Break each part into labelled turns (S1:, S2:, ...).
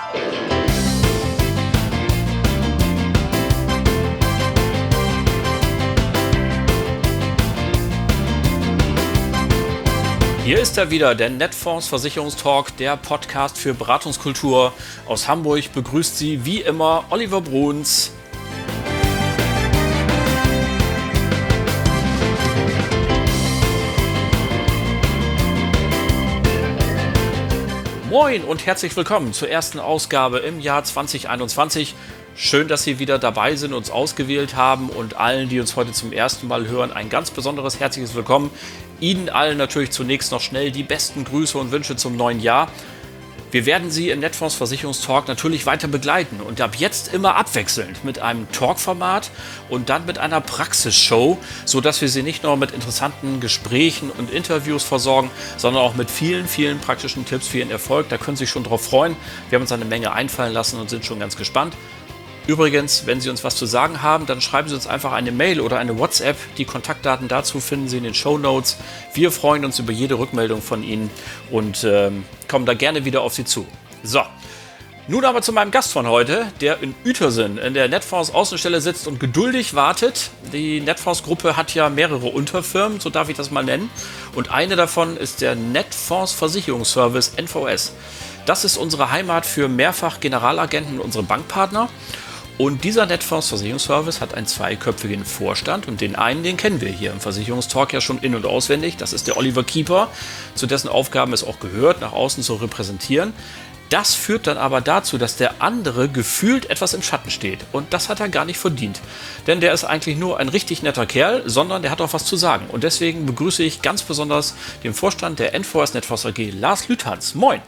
S1: Hier ist er wieder, der Netfonds Versicherungstalk, der Podcast für Beratungskultur. Aus Hamburg begrüßt Sie wie immer Oliver Bruns. Moin und herzlich willkommen zur ersten Ausgabe im Jahr 2021. Schön, dass Sie wieder dabei sind, uns ausgewählt haben und allen, die uns heute zum ersten Mal hören, ein ganz besonderes herzliches Willkommen. Ihnen allen natürlich zunächst noch schnell die besten Grüße und Wünsche zum neuen Jahr. Wir werden Sie im Netfonds Versicherungstalk natürlich weiter begleiten und ab jetzt immer abwechselnd mit einem Talkformat und dann mit einer Praxisshow, sodass wir Sie nicht nur mit interessanten Gesprächen und Interviews versorgen, sondern auch mit vielen, vielen praktischen Tipps für Ihren Erfolg. Da können Sie sich schon drauf freuen. Wir haben uns eine Menge einfallen lassen und sind schon ganz gespannt. Übrigens, wenn Sie uns was zu sagen haben, dann schreiben Sie uns einfach eine Mail oder eine WhatsApp. Die Kontaktdaten dazu finden Sie in den Shownotes. Wir freuen uns über jede Rückmeldung von Ihnen und kommen da gerne wieder auf Sie zu. So, nun aber zu meinem Gast von heute, der in Uetersen in der Netfonds Außenstelle sitzt und geduldig wartet. Die Netfonds Gruppe hat ja mehrere Unterfirmen, so darf ich das mal nennen. Und eine davon ist der Netfonds Versicherungsservice NVS. Das ist unsere Heimat für mehrfach Generalagenten und unsere Bankpartner. Und dieser Netfonds Versicherungsservice hat einen zweiköpfigen Vorstand und den einen, den kennen wir hier im Versicherungstalk ja schon in- und auswendig. Das ist der Oliver Kieper, zu dessen Aufgaben es auch gehört, nach außen zu repräsentieren. Das führt dann aber dazu, dass der andere gefühlt etwas im Schatten steht. Und das hat er gar nicht verdient. Denn der ist eigentlich nur ein richtig netter Kerl, sondern der hat auch was zu sagen. Und deswegen begrüße ich ganz besonders den Vorstand der NVS Netfonds AG, Lars Lüthans. Moin!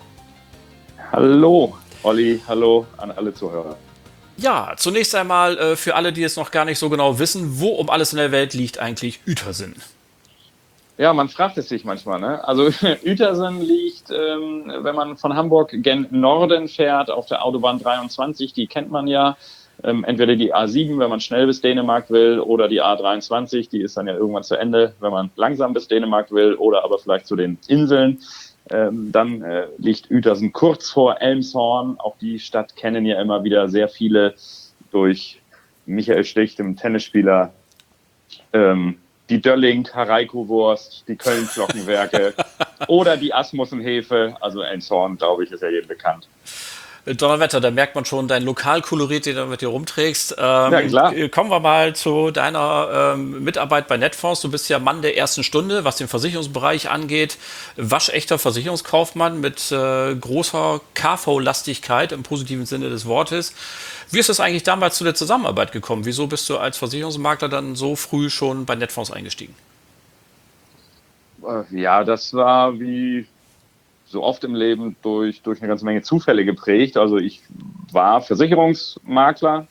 S2: Hallo, Olli, hallo an alle Zuhörer.
S1: Ja, zunächst einmal für alle, die es noch gar nicht so genau wissen, wo um alles in der Welt liegt eigentlich Uetersen?
S2: Ja, man fragt es sich manchmal, ne? Also Uetersen liegt, wenn man von Hamburg gen Norden fährt, auf der Autobahn 23, die kennt man ja. Entweder die A7, wenn man schnell bis Dänemark will, oder die A23, die ist dann ja irgendwann zu Ende, wenn man langsam bis Dänemark will, oder aber vielleicht zu den Inseln. Dann liegt Uetersen kurz vor Elmshorn. Auch die Stadt kennen ja immer wieder sehr viele durch Michael Stich, dem Tennisspieler, die Dölling, Hareiko-Wurst, die Köln-Glockenwerke oder die Asmussenhefe. Also Elmshorn, glaube ich, ist ja jedem bekannt.
S1: Donnerwetter, da merkt man schon dein Lokalkolorit, den du mit dir rumträgst.
S2: Ja, klar.
S1: Kommen wir mal zu deiner Mitarbeit bei Netfonds. Du bist ja Mann der ersten Stunde, was den Versicherungsbereich angeht. Waschechter Versicherungskaufmann mit großer KV-Lastigkeit im positiven Sinne des Wortes. Wie ist es eigentlich damals zu der Zusammenarbeit gekommen? Wieso bist du als Versicherungsmakler dann so früh schon bei Netfonds eingestiegen?
S2: Ja, das war wie so oft im Leben durch eine ganze Menge Zufälle geprägt. Also ich war Versicherungsmakler,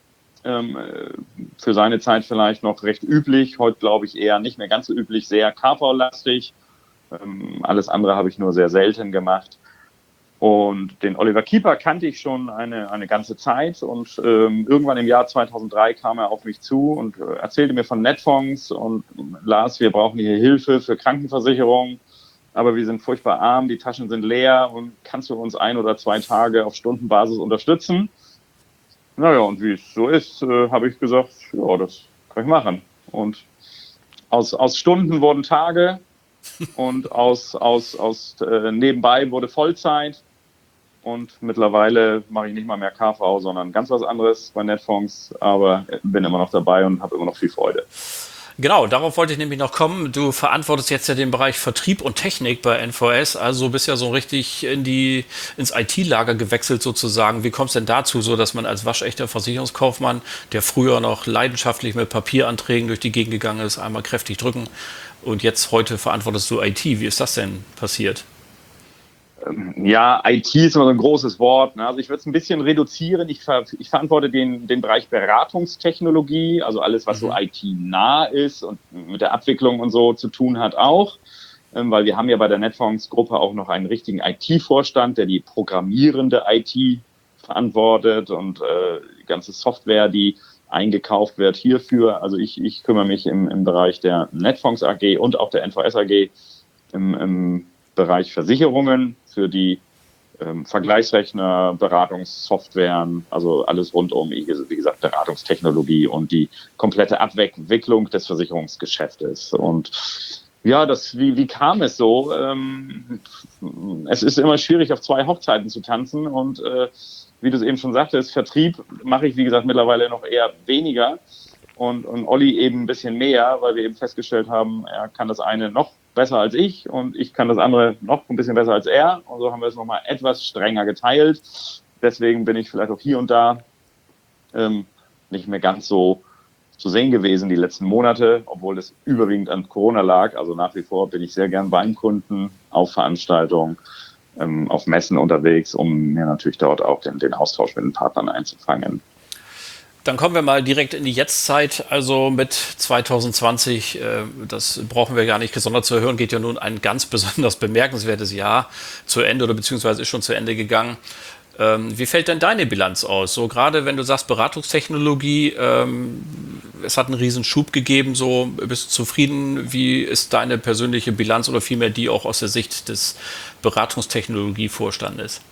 S2: für seine Zeit vielleicht noch recht üblich, heute glaube ich eher nicht mehr ganz so üblich, sehr KV-lastig. Alles andere habe ich nur sehr selten gemacht. Und den Oliver Kieper kannte ich schon eine ganze Zeit und irgendwann im Jahr 2003 kam er auf mich zu und erzählte mir von Netfonds und Lars, wir brauchen hier Hilfe für Krankenversicherung. Aber wir sind furchtbar arm, die Taschen sind leer und kannst du uns 1 oder 2 Tage auf Stundenbasis unterstützen? Naja, und wie es so ist, habe ich gesagt, ja, das kann ich machen. Und aus Stunden wurden Tage und aus nebenbei wurde Vollzeit. Und mittlerweile mache ich nicht mal mehr KV, sondern ganz was anderes bei Netfonds, aber bin immer noch dabei und habe immer noch viel Freude.
S1: Genau, darauf wollte ich nämlich noch kommen. Du verantwortest jetzt ja den Bereich Vertrieb und Technik bei NVS, also bist ja so richtig ins IT-Lager gewechselt sozusagen. Wie kommt es denn dazu, so dass man als waschechter Versicherungskaufmann, der früher noch leidenschaftlich mit Papieranträgen durch die Gegend gegangen ist, einmal kräftig drücken und jetzt heute verantwortest du IT? Wie ist das denn passiert?
S2: Ja, IT ist immer so ein großes Wort. Ne? Also ich würde es ein bisschen reduzieren. Ich verantworte den Bereich Beratungstechnologie, also alles, was so IT-nah ist und mit der Abwicklung und so zu tun hat auch. Weil wir haben ja bei der Netfonds-Gruppe auch noch einen richtigen IT-Vorstand, der die programmierende IT verantwortet und die ganze Software, die eingekauft wird hierfür. Also ich kümmere mich im Bereich der Netfonds AG und auch der NVS AG im Bereich Versicherungen für die Vergleichsrechner, Beratungssoftwaren, also alles rund um, wie gesagt, Beratungstechnologie und die komplette Abwicklung des Versicherungsgeschäftes. Und ja, wie kam es so? Es ist immer schwierig, auf 2 Hochzeiten zu tanzen und wie du es eben schon sagtest, Vertrieb mache ich, wie gesagt, mittlerweile noch eher weniger und Olli eben ein bisschen mehr, weil wir eben festgestellt haben, er kann das eine noch besser als ich und ich kann das andere noch ein bisschen besser als er. Und so haben wir es nochmal etwas strenger geteilt. Deswegen bin ich vielleicht auch hier und da nicht mehr ganz so zu sehen gewesen die letzten Monate, obwohl es überwiegend an Corona lag. Also nach wie vor bin ich sehr gern beim Kunden, auf Veranstaltungen, auf Messen unterwegs, um mir natürlich dort auch den Austausch mit den Partnern einzufangen.
S1: Dann kommen wir mal direkt in die Jetztzeit, also mit 2020, das brauchen wir gar nicht gesondert zu hören, geht ja nun ein ganz besonders bemerkenswertes Jahr zu Ende oder beziehungsweise ist schon zu Ende gegangen. Wie fällt denn deine Bilanz aus? So gerade wenn du sagst Beratungstechnologie, es hat einen riesen Schub gegeben, so bist du zufrieden? Wie ist deine persönliche Bilanz oder vielmehr die auch aus der Sicht des Beratungstechnologievorstandes?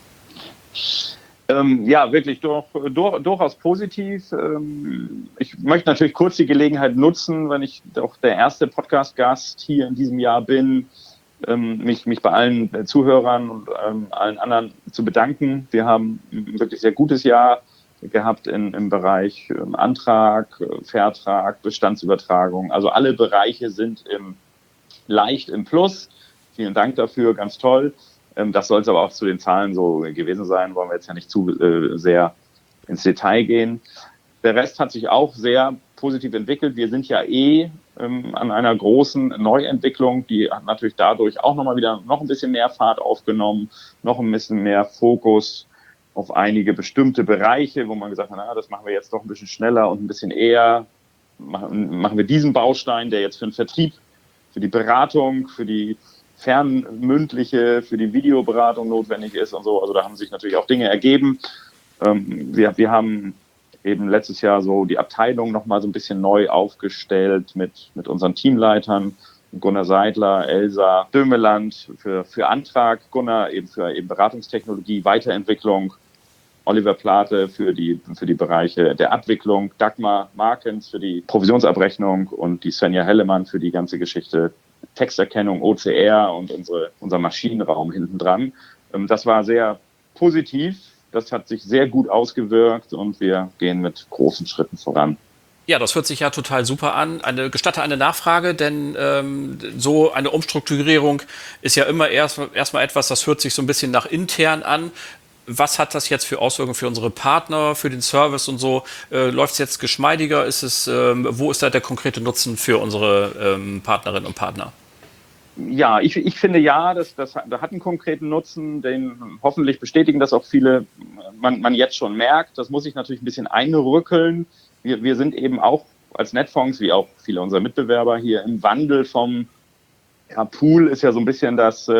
S2: Ja, wirklich durchaus positiv. Ich möchte natürlich kurz die Gelegenheit nutzen, wenn ich doch der erste Podcast-Gast hier in diesem Jahr bin, mich bei allen Zuhörern und allen anderen zu bedanken. Wir haben ein wirklich sehr gutes Jahr gehabt im Bereich Antrag, Vertrag, Bestandsübertragung. Also alle Bereiche sind leicht im Plus. Vielen Dank dafür, ganz toll. Das soll es aber auch zu den Zahlen so gewesen sein, wollen wir jetzt ja nicht zu sehr ins Detail gehen. Der Rest hat sich auch sehr positiv entwickelt. Wir sind ja an einer großen Neuentwicklung, die hat natürlich dadurch auch nochmal wieder noch ein bisschen mehr Fahrt aufgenommen, noch ein bisschen mehr Fokus auf einige bestimmte Bereiche, wo man gesagt hat, das machen wir jetzt doch ein bisschen schneller und ein bisschen eher. Machen wir diesen Baustein, der jetzt für den Vertrieb, für die Beratung, für die fernmündliche, für die Videoberatung notwendig ist und so. Also da haben sich natürlich auch Dinge ergeben. Wir haben eben letztes Jahr so die Abteilung nochmal so ein bisschen neu aufgestellt mit unseren Teamleitern. Gunnar Seidler, Elsa Dömeland für Antrag, Gunnar eben für Beratungstechnologie, Weiterentwicklung, Oliver Plate für die Bereiche der Abwicklung, Dagmar Markens für die Provisionsabrechnung und die Svenja Hellemann für die ganze Geschichte Texterkennung, OCR und unser Maschinenraum hinten dran. Das war sehr positiv. Das hat sich sehr gut ausgewirkt und wir gehen mit großen Schritten voran.
S1: Ja, das hört sich ja total super an. Gestatte eine Nachfrage, denn so eine Umstrukturierung ist ja immer erstmal etwas, das hört sich so ein bisschen nach intern an. Was hat das jetzt für Auswirkungen für unsere Partner, für den Service und so? Läuft es jetzt geschmeidiger? Wo ist da der konkrete Nutzen für unsere Partnerinnen und Partner?
S2: Ja, ich finde ja, das hat einen konkreten Nutzen, den hoffentlich bestätigen das auch viele, man jetzt schon merkt. Das muss sich natürlich ein bisschen einrückeln. Wir sind eben auch als Netfonds, wie auch viele unserer Mitbewerber hier im Wandel vom Pool ist ja so ein bisschen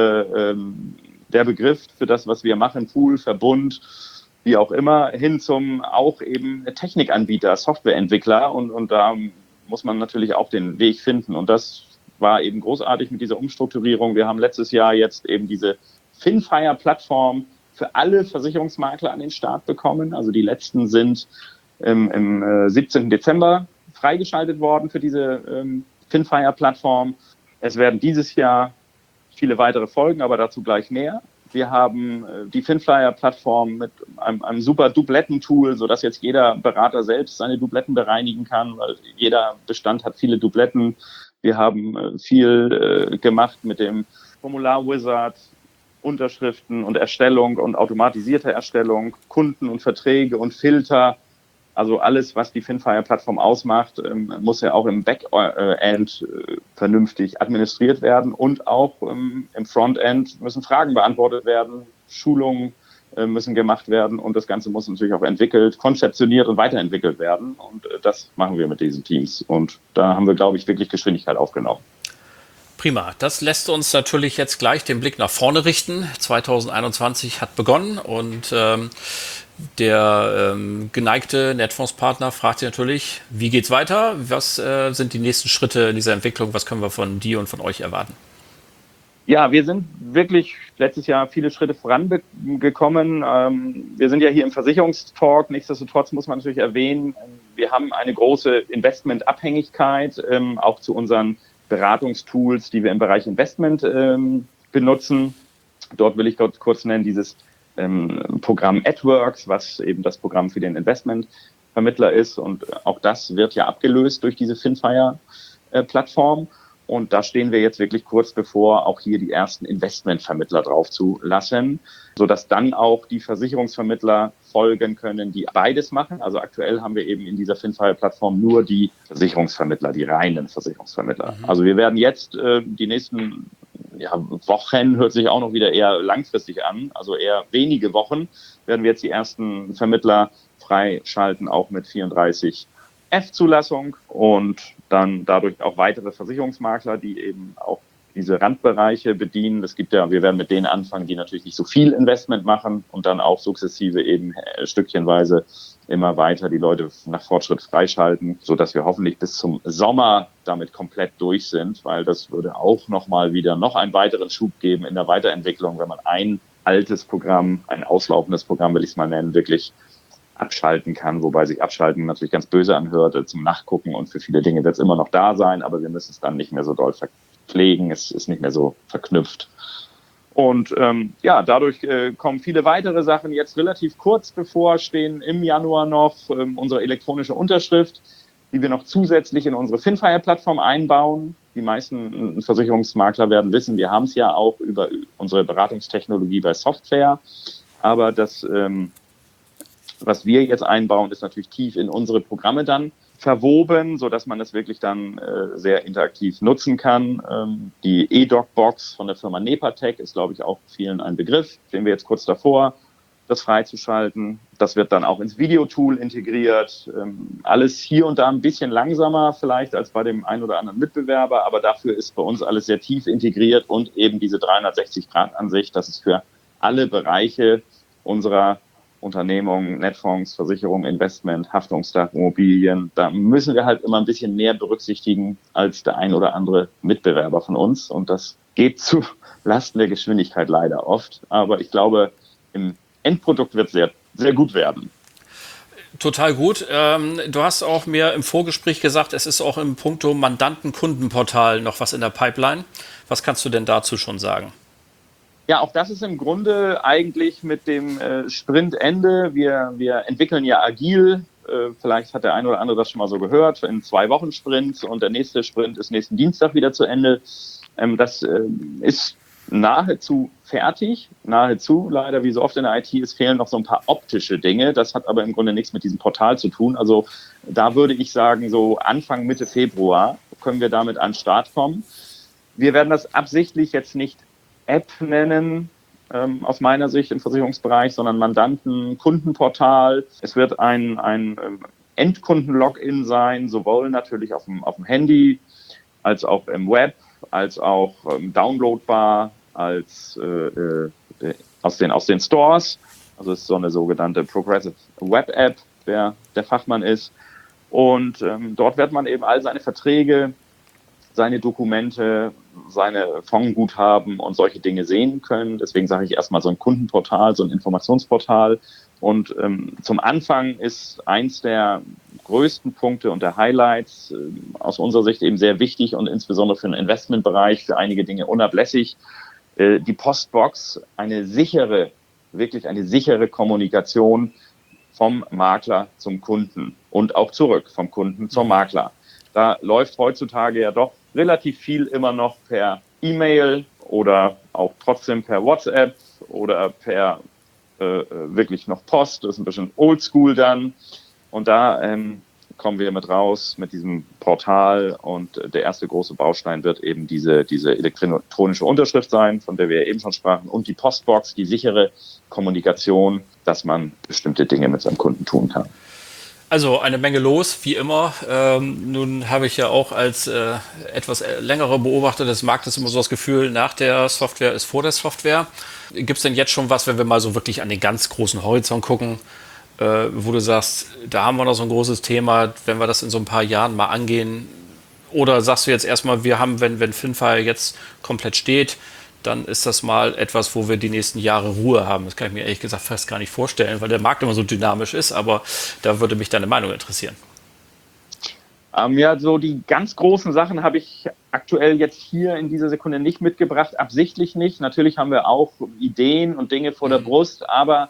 S2: der Begriff für das, was wir machen, Pool, Verbund, wie auch immer, hin zum auch eben Technikanbieter, Softwareentwickler und da muss man natürlich auch den Weg finden und das war eben großartig mit dieser Umstrukturierung. Wir haben letztes Jahr jetzt eben diese Finfire-Plattform für alle Versicherungsmakler an den Start bekommen. Also die letzten sind im 17. Dezember freigeschaltet worden für diese Finfire-Plattform. Es werden dieses Jahr viele weitere folgen, aber dazu gleich mehr. Wir haben die Finflyer-Plattform mit einem super Dubletten-Tool, sodass jetzt jeder Berater selbst seine Dubletten bereinigen kann, weil jeder Bestand hat viele Dubletten. Wir haben viel gemacht mit dem Formular-Wizard, Unterschriften und Erstellung und automatisierte Erstellung, Kunden und Verträge und Filter. Also alles, was die Finfire-Plattform ausmacht, muss ja auch im Backend vernünftig administriert werden und auch im Frontend müssen Fragen beantwortet werden, Schulungen müssen gemacht werden und das Ganze muss natürlich auch entwickelt, konzeptioniert und weiterentwickelt werden und das machen wir mit diesen Teams und da haben wir, glaube ich, wirklich Geschwindigkeit aufgenommen.
S1: Prima, das lässt uns natürlich jetzt gleich den Blick nach vorne richten. 2021 hat begonnen und der geneigte Netfonds-Partner fragt sich natürlich, wie geht's weiter? Was sind die nächsten Schritte in dieser Entwicklung? Was können wir von dir und von euch erwarten?
S2: Ja, wir sind wirklich letztes Jahr viele Schritte vorangekommen. Wir sind ja hier im Versicherungstalk. Nichtsdestotrotz muss man natürlich erwähnen, wir haben eine große Investmentabhängigkeit, auch zu unseren Beratungstools, die wir im Bereich Investment benutzen. Dort will ich kurz nennen dieses Programm AdWorks, was eben das Programm für den Investmentvermittler ist. Und auch das wird ja abgelöst durch diese Finfire-Plattform. Und da stehen wir jetzt wirklich kurz bevor, auch hier die ersten Investmentvermittler drauf zu lassen, sodass dann auch die Versicherungsvermittler folgen können, die beides machen. Also aktuell haben wir eben in dieser Finfire-Plattform nur die Versicherungsvermittler, die reinen Versicherungsvermittler. Also wir werden jetzt die nächsten Wochen, hört sich auch noch wieder eher langfristig an, also eher wenige Wochen, werden wir jetzt die ersten Vermittler freischalten, auch mit 34 F-Zulassung und dann dadurch auch weitere Versicherungsmakler, die eben auch diese Randbereiche bedienen. Es gibt ja, wir werden mit denen anfangen, die natürlich nicht so viel Investment machen und dann auch sukzessive eben stückchenweise immer weiter die Leute nach Fortschritt freischalten, sodass wir hoffentlich bis zum Sommer damit komplett durch sind, weil das würde auch nochmal wieder noch einen weiteren Schub geben in der Weiterentwicklung, wenn man ein altes Programm, ein auslaufendes Programm, will ich es mal nennen, wirklich abschalten kann, wobei sich abschalten natürlich ganz böse anhört, zum Nachgucken und für viele Dinge wird es immer noch da sein, aber wir müssen es dann nicht mehr so doll verpflegen, es ist nicht mehr so verknüpft. Und dadurch kommen viele weitere Sachen jetzt relativ kurz bevor, stehen im Januar noch unsere elektronische Unterschrift, die wir noch zusätzlich in unsere Finfire-Plattform einbauen. Die meisten Versicherungsmakler werden wissen, wir haben es ja auch über unsere Beratungstechnologie bei Software, aber das was wir jetzt einbauen, ist natürlich tief in unsere Programme dann verwoben, so dass man das wirklich dann sehr interaktiv nutzen kann. Die eDoc-Box von der Firma Nepatec ist, glaube ich, auch vielen ein Begriff. Stehen wir jetzt kurz davor, das freizuschalten. Das wird dann auch ins Videotool integriert. Alles hier und da ein bisschen langsamer vielleicht als bei dem einen oder anderen Mitbewerber, aber dafür ist bei uns alles sehr tief integriert und eben diese 360-Grad-Ansicht, dass es für alle Bereiche unserer Unternehmungen, Netfonds, Versicherung, Investment, Haftungsdach, Immobilien, da müssen wir halt immer ein bisschen mehr berücksichtigen als der ein oder andere Mitbewerber von uns. Und das geht zu Lasten der Geschwindigkeit leider oft. Aber ich glaube, im Endprodukt wird es sehr, sehr gut werden.
S1: Total gut. Du hast auch mir im Vorgespräch gesagt, es ist auch im Punkto Mandanten-Kundenportal noch was in der Pipeline. Was kannst du denn dazu schon sagen?
S2: Ja, auch das ist im Grunde eigentlich mit dem Sprintende. Wir entwickeln ja agil. Vielleicht hat der eine oder andere das schon mal so gehört, in 2 Wochen Sprints und der nächste Sprint ist nächsten Dienstag wieder zu Ende. Das ist nahezu fertig. Nahezu, leider wie so oft in der IT, es fehlen noch so ein paar optische Dinge. Das hat aber im Grunde nichts mit diesem Portal zu tun. Also da würde ich sagen, so Anfang, Mitte Februar können wir damit an den Start kommen. Wir werden das absichtlich jetzt nicht App nennen, aus meiner Sicht im Versicherungsbereich, sondern Mandanten-Kundenportal. Es wird ein Endkunden-Login sein, sowohl natürlich auf dem Handy, als auch im Web, als auch downloadbar, als aus den Stores. Also es ist so eine sogenannte Progressive Web App, wer der Fachmann ist. Und dort wird man eben all seine Verträge, seine Dokumente, seine Fondsguthaben und solche Dinge sehen können. Deswegen sage ich erstmal so ein Kundenportal, so ein Informationsportal. Und zum Anfang ist eins der größten Punkte und der Highlights aus unserer Sicht eben sehr wichtig und insbesondere für den Investmentbereich, für einige Dinge unablässig. Die Postbox, wirklich eine sichere Kommunikation vom Makler zum Kunden und auch zurück vom Kunden zum Makler. Da läuft heutzutage ja doch relativ viel immer noch per E-Mail oder auch trotzdem per WhatsApp oder per wirklich noch Post. Das ist ein bisschen oldschool dann. Und da kommen wir mit raus mit diesem Portal und der erste große Baustein wird eben diese elektronische Unterschrift sein, von der wir eben schon sprachen, und die Postbox, die sichere Kommunikation, dass man bestimmte Dinge mit seinem Kunden tun kann.
S1: Also eine Menge los, wie immer. Nun habe ich ja auch als etwas längerer Beobachter des Marktes immer so das Gefühl, nach der Software ist vor der Software. Gibt es denn jetzt schon was, wenn wir mal so wirklich an den ganz großen Horizont gucken, wo du sagst, da haben wir noch so ein großes Thema, wenn wir das in so ein paar Jahren mal angehen? Oder sagst du jetzt erstmal, wir haben, wenn Finfire jetzt komplett steht, dann ist das mal etwas, wo wir die nächsten Jahre Ruhe haben. Das kann ich mir ehrlich gesagt fast gar nicht vorstellen, weil der Markt immer so dynamisch ist, aber da würde mich deine Meinung interessieren.
S2: Ja, so die ganz großen Sachen habe ich aktuell jetzt hier in dieser Sekunde nicht mitgebracht, absichtlich nicht. Natürlich haben wir auch Ideen und Dinge vor der Brust, aber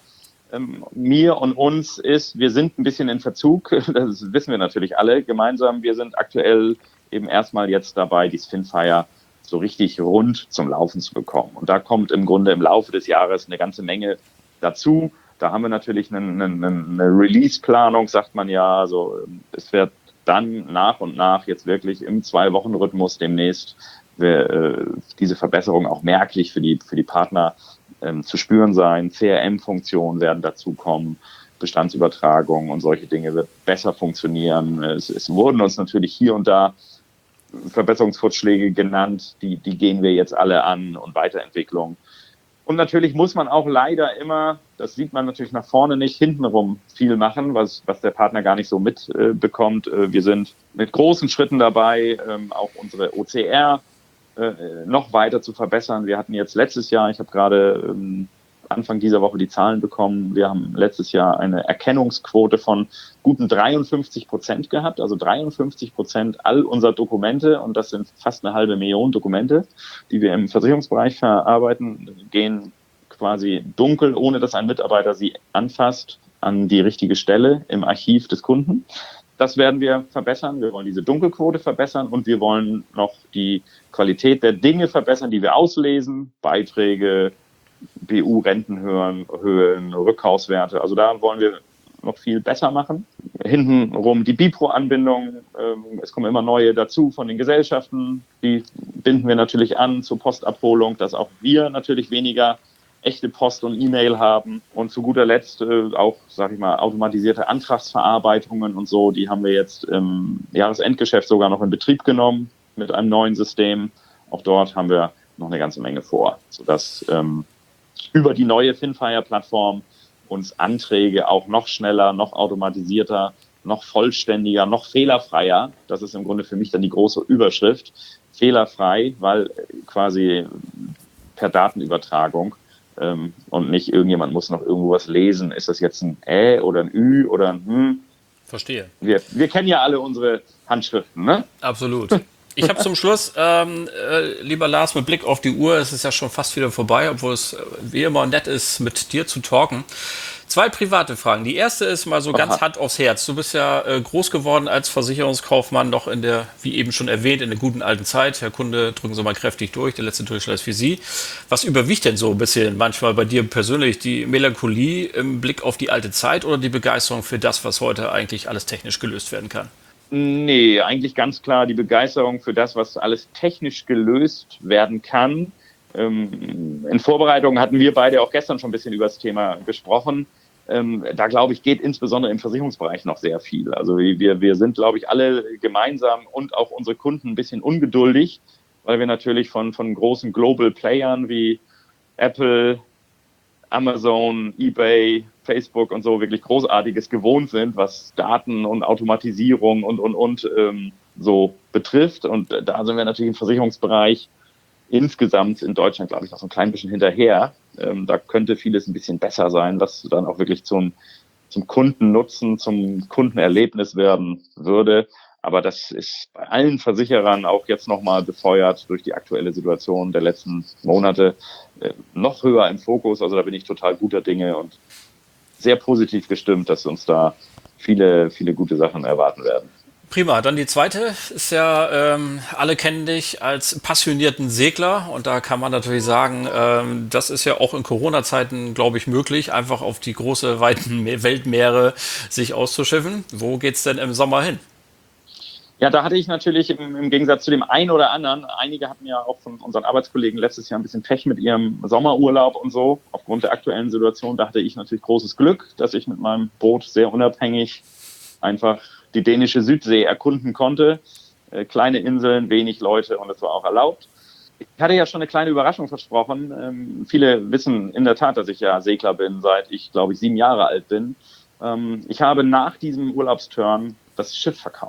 S2: mir und uns wir sind ein bisschen in Verzug, das wissen wir natürlich alle gemeinsam. Wir sind aktuell eben erstmal jetzt dabei, die Spinfire so richtig rund zum Laufen zu bekommen. Und da kommt im Grunde im Laufe des Jahres eine ganze Menge dazu. Da haben wir natürlich eine Release-Planung, sagt man ja. Also es wird dann nach und nach jetzt wirklich im 2-Wochen-Rhythmus demnächst diese Verbesserung auch merklich für die Partner zu spüren sein. CRM-Funktionen werden dazukommen, Bestandsübertragung und solche Dinge wird besser funktionieren. Es wurden uns natürlich hier und da Verbesserungsvorschläge genannt, die gehen wir jetzt alle an und Weiterentwicklung. Und natürlich muss man auch leider immer, das sieht man natürlich nach vorne nicht, hintenrum viel machen, was der Partner gar nicht so mitbekommt. Wir sind mit großen Schritten dabei, auch unsere OCR noch weiter zu verbessern. Wir hatten jetzt letztes Jahr, ich habe gerade Anfang dieser Woche die Zahlen bekommen, wir haben letztes Jahr eine Erkennungsquote von guten 53% gehabt, also 53% all unserer Dokumente, und das sind fast 500.000 Dokumente, die wir im Versicherungsbereich verarbeiten, gehen quasi dunkel, ohne dass ein Mitarbeiter sie anfasst, an die richtige Stelle im Archiv des Kunden. Das werden wir verbessern. Wir wollen diese Dunkelquote verbessern und wir wollen noch die Qualität der Dinge verbessern, die wir auslesen, Beiträge, BU-Rentenhöhen, Rückkaufswerte. Also da wollen wir noch viel besser machen. Hintenrum die Bipro-Anbindung. Es kommen immer neue dazu von den Gesellschaften. Die binden wir natürlich an zur Postabholung, dass auch wir natürlich weniger echte Post und E-Mail haben. Und zu guter Letzt auch, sage ich mal, automatisierte Antragsverarbeitungen und so. Die haben wir jetzt im Jahresendgeschäft sogar noch in Betrieb genommen mit einem neuen System. Auch dort haben wir noch eine ganze Menge vor, sodass über die neue Finfire-Plattform uns Anträge auch noch schneller, noch automatisierter, noch vollständiger, noch fehlerfreier, das ist im Grunde für mich dann die große Überschrift, fehlerfrei, weil quasi per Datenübertragung und nicht irgendjemand muss noch irgendwo was lesen, ist das jetzt ein Ä oder ein Ü oder ein Hm?
S1: Verstehe.
S2: Wir kennen ja alle unsere Handschriften, ne?
S1: Absolut. Ich habe zum Schluss, lieber Lars, mit Blick auf die Uhr, es ist ja schon fast wieder vorbei, obwohl es wie immer nett ist, mit dir zu talken. 2 private Fragen. Die erste ist mal so ganz Hand aufs Herz. Du bist ja groß geworden als Versicherungskaufmann, noch in der, wie eben schon erwähnt, in der guten alten Zeit. Herr Kunde, drücken Sie mal kräftig durch, der letzte Durchschlag ist für Sie. Was überwiegt denn so ein bisschen manchmal bei dir persönlich? Die Melancholie im Blick auf die alte Zeit oder die Begeisterung für das, was heute eigentlich alles technisch gelöst werden kann?
S2: Nee, eigentlich ganz klar die Begeisterung für das, was alles technisch gelöst werden kann. In Vorbereitung hatten wir beide auch gestern schon ein bisschen über das Thema gesprochen. Da, glaube ich, geht insbesondere im Versicherungsbereich noch sehr viel. Also wir sind, glaube ich, alle gemeinsam und auch unsere Kunden ein bisschen ungeduldig, weil wir natürlich von großen Global Playern wie Apple, Amazon, eBay, Facebook und so wirklich Großartiges gewohnt sind, was Daten und Automatisierung und so betrifft. Und da sind wir natürlich im Versicherungsbereich insgesamt in Deutschland, glaube ich, noch so ein klein bisschen hinterher. Da könnte vieles ein bisschen besser sein, was dann auch wirklich zum Kundennutzen, zum Kundenerlebnis werden würde. Aber das ist bei allen Versicherern auch jetzt nochmal befeuert durch die aktuelle Situation der letzten Monate noch höher im Fokus. Also da bin ich total guter Dinge und sehr positiv gestimmt, dass uns da viele, viele gute Sachen erwarten werden.
S1: Prima, dann die zweite ist ja, alle kennen dich als passionierten Segler und da kann man natürlich sagen, das ist ja auch in Corona-Zeiten, glaube ich, möglich, einfach auf die große, weiten Weltmeere sich auszuschiffen. Wo geht's denn im Sommer hin?
S2: Ja, da hatte ich natürlich im Gegensatz zu dem einen oder anderen, einige hatten ja auch von unseren Arbeitskollegen letztes Jahr ein bisschen Pech mit ihrem Sommerurlaub und so, aufgrund der aktuellen Situation. Da hatte ich natürlich großes Glück, dass ich mit meinem Boot sehr unabhängig einfach die dänische Südsee erkunden konnte. Kleine Inseln, wenig Leute und es war auch erlaubt. Ich hatte ja schon eine kleine Überraschung versprochen. Viele wissen in der Tat, dass ich ja Segler bin, seit ich, glaube ich, 7 Jahre alt bin. Ich habe nach diesem Urlaubsturn das Schiff verkauft.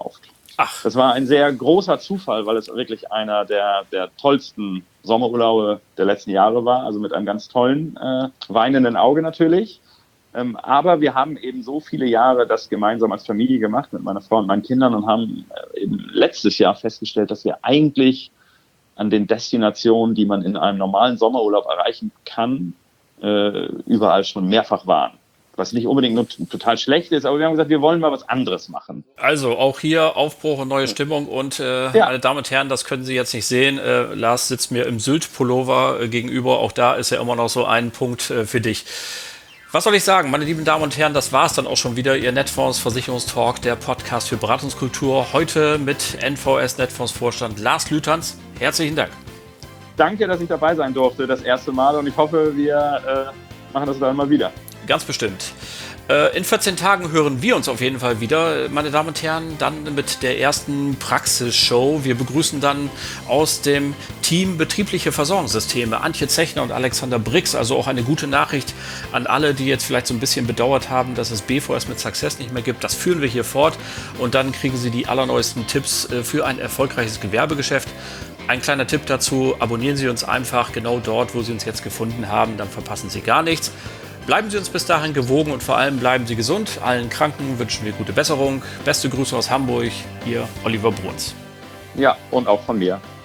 S1: Ach.
S2: Das war ein sehr großer Zufall, weil es wirklich einer der tollsten Sommerurlaube der letzten Jahre war. Also mit einem ganz tollen, weinenden Auge natürlich. Aber wir haben eben so viele Jahre das gemeinsam als Familie gemacht mit meiner Frau und meinen Kindern und haben eben letztes Jahr festgestellt, dass wir eigentlich an den Destinationen, die man in einem normalen Sommerurlaub erreichen kann, überall schon mehrfach waren. Was nicht unbedingt nur total schlecht ist, aber wir haben gesagt, wir wollen mal was anderes machen.
S1: Also auch hier Aufbruch und neue Stimmung und meine Damen und Herren, das können Sie jetzt nicht sehen. Lars sitzt mir im Sylt-Pullover gegenüber. Auch da ist ja immer noch so ein Punkt für dich. Was soll ich sagen, meine lieben Damen und Herren, das war es dann auch schon wieder, Ihr Netfonds Versicherungstalk, der Podcast für Beratungskultur. Heute mit NVS Netfonds Vorstand Lars Lütherns. Herzlichen Dank.
S2: Danke, dass ich dabei sein durfte, das erste Mal, und ich hoffe, wir machen das dann mal wieder.
S1: Ganz bestimmt. In 14 Tagen hören wir uns auf jeden Fall wieder, meine Damen und Herren, dann mit der ersten Praxisshow. Wir begrüßen dann aus dem Team Betriebliche Versorgungssysteme Antje Zechner und Alexander Brix. Also auch eine gute Nachricht an alle, die jetzt vielleicht so ein bisschen bedauert haben, dass es BVS mit Success nicht mehr gibt. Das führen wir hier fort und dann kriegen Sie die allerneuesten Tipps für ein erfolgreiches Gewerbegeschäft. Ein kleiner Tipp dazu, abonnieren Sie uns einfach genau dort, wo Sie uns jetzt gefunden haben, dann verpassen Sie gar nichts. Bleiben Sie uns bis dahin gewogen und vor allem bleiben Sie gesund. Allen Kranken wünschen wir gute Besserung. Beste Grüße aus Hamburg, Ihr Oliver Bruns.
S2: Ja, und auch von mir.